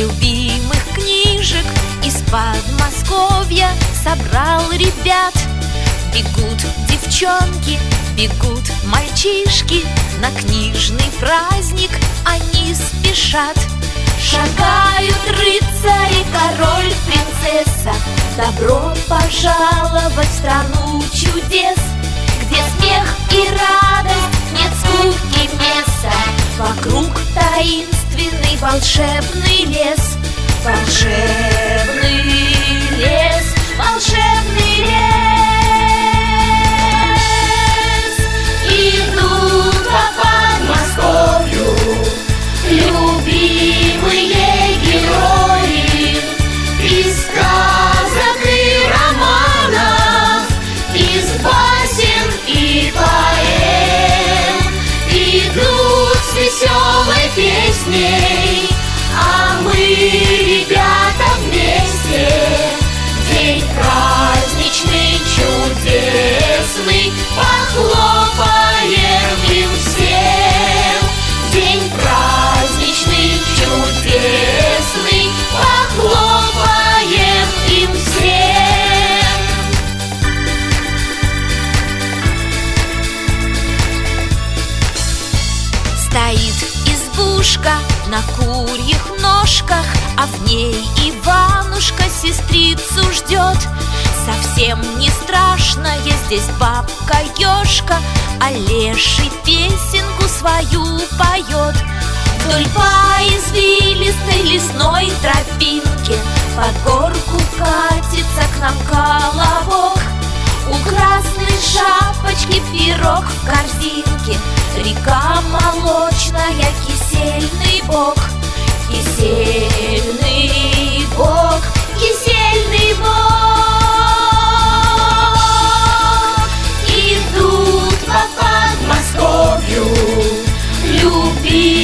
любимых книжек из Подмосковья собрал ребят. Бегут девчонки, бегут мальчишки, на книжный праздник они спешат. Шагают рыцари, король, принцесса, добро пожаловать в страну чудес, где смех и радость, нет скуки места. Вокруг таинственный волшебный лес, волшебный лес, волшебный лес. Идут по Подмосковью любимые герои из сказок и романов, из басен и поэм. Идут с веселой песней, а мы, ребята, вместе. День праздничный, чудесный, похлопаем им всем. День праздничный, чудесный, похлопаем им всем. Стоит избушка на курьих ножках, а в ней Иванушка сестрицу ждет. Совсем не страшная здесь бабка Ёшка, а леший песенку свою поет. Вдоль по извилистой лесной тропинке под горку катится к нам колобок. У красной шапочки пирог в корзинке, река молочная, кисельный бок. Кисельный бок, кисельный бок. Идут по Подмосковью любимые